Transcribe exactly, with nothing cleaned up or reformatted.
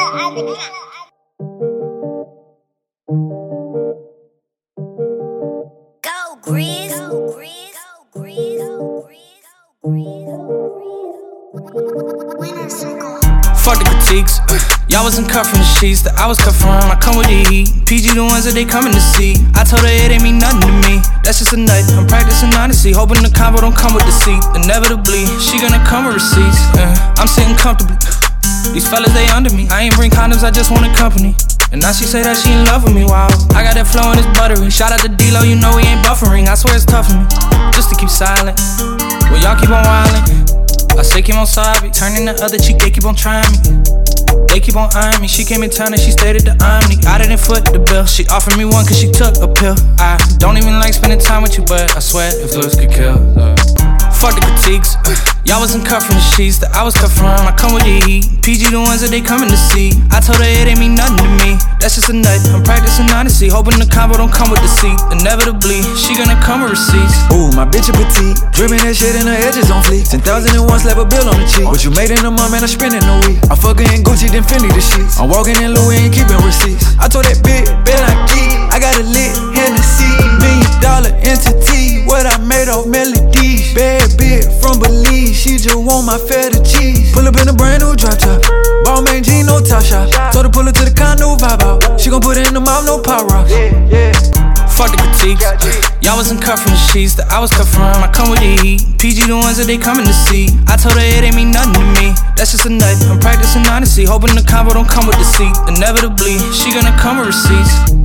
Go Grizz, go Grizz, go Grizz, go Grizz, go Grizz. Fuck the critiques, uh, y'all wasn't cut from the sheets that I was cut from. I come with the heat, P G the ones that they coming to see. I told her it ain't mean nothing to me, that's just a nut. I'm practicing honesty, hoping the combo don't come with deceit. Inevitably, she gonna come with receipts. uh, I'm sitting comfortably, these fellas they under me. I ain't bring condoms, I just wanted company. And now she say that she in love with me, wow. I got that flow and it's buttery. Shout out to D-Lo, you know he ain't buffering. I swear it's tough for me, just to keep silent well, y'all keep on wildin'. I say keep on sorry, turning the other cheek, they keep on trying me. They keep on eyeing me, she came in town and she stayed at the Omni. I didn't foot the bill, she offered me one cause she took a pill. I don't even like spending time with you, but I swear if looks could kill. uh. Fuck the critiques, uh, y'all wasn't cut from the sheets that I was cut from. I come with the heat, P G the ones that they coming to see. I told her it ain't mean nothing to me, that's just a nut. I'm practicing honesty, hoping the combo don't come with deceit. Inevitably, she gonna come with receipts. Ooh, my bitch a petite, dripping that shit and her edges on fleek. Ten thousand and one slap a bill on the cheek. What you made in a month, man, I spend in a week. I fuck her in Gucci, then Fendi the sheets. I'm walking in Louis, ain't keeping receipts. I told that bitch, bet I geek. I got a lit Hennessy, million dollar entity. What I made off melodies. Bad bitch from Belize, she just want my feta cheese. Pull up in a brand new drop top, ball main jean, no top shop. Told her pull her to the condo, vibe out. She gon' put it in the mouth, no power rocks. Yeah, yeah. Fuck the critiques, y'all wasn't cut from the sheets that I was cut from. I come with the heat, P G the ones that they coming to see. I told her it ain't mean nothing to me, that's just a nut. I'm practicing honesty, hoping the combo don't come with deceit. Inevitably, she gonna come with receipts.